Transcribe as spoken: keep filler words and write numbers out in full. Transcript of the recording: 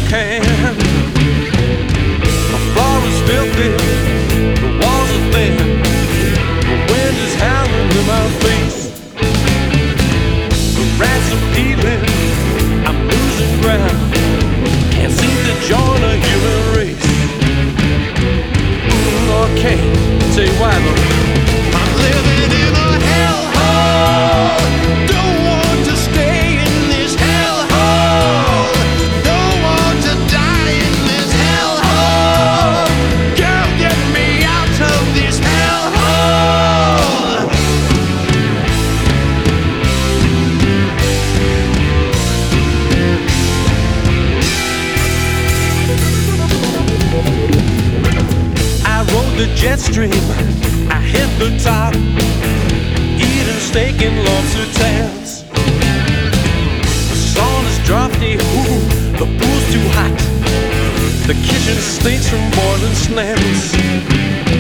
can. My floor is filthy, the walls are thin, the wind is howling in my face. The rats are peeling, I'm losing ground, can't seem to join a human race. Mm, okay, tell you why though. I'm living in a hellhole, don't want to stay in this hellhole, don't want to die in this hellhole. Girl, get me out of this hellhole. I rode the jet stream, I hit the top, eating steak and lobster tails. The sun is drafty, ooh, the pool's too hot, the kitchen stinks from boiling snails.